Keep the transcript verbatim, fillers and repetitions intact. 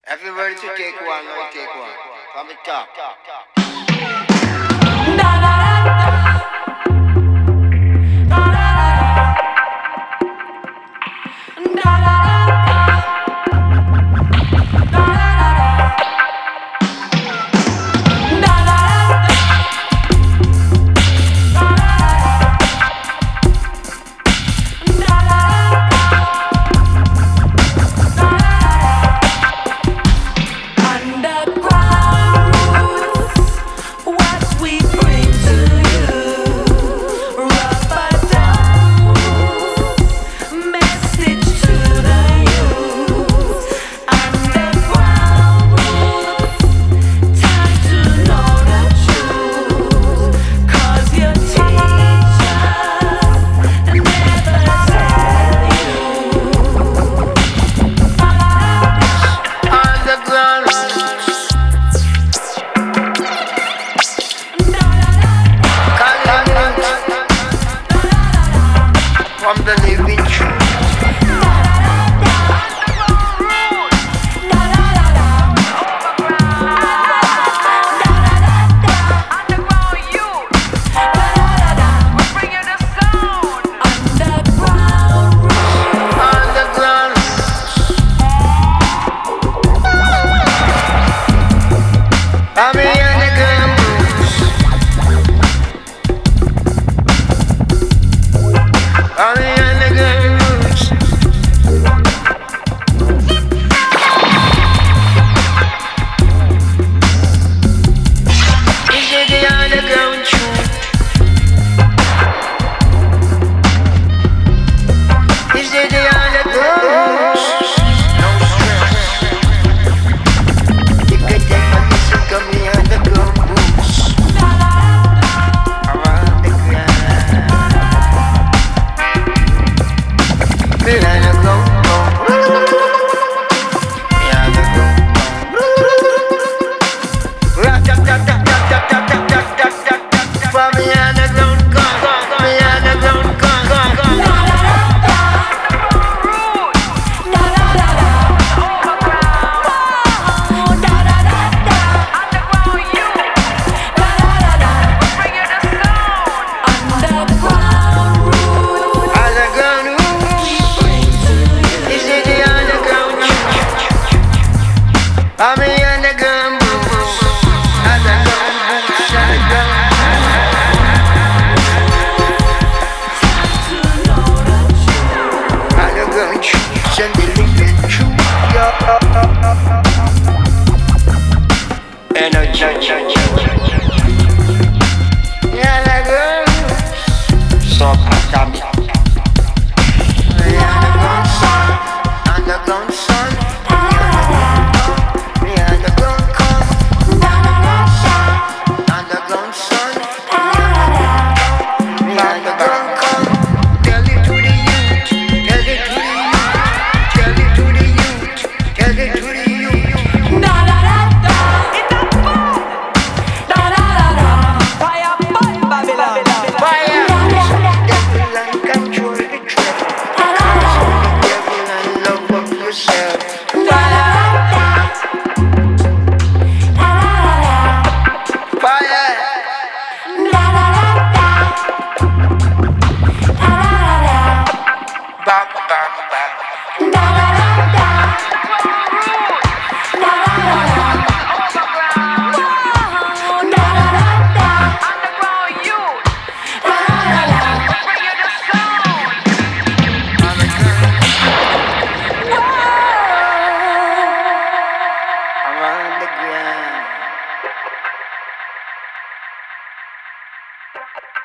Everybody to take one, now take one. From the top. From the living truth. I'm in the gun boots, and the gun boots, and the gun and the gun shoots, and the living truth. And a cha cha cha cha cha. Yeah, the gun so happy. Yeah, the gun son, and the gun son. You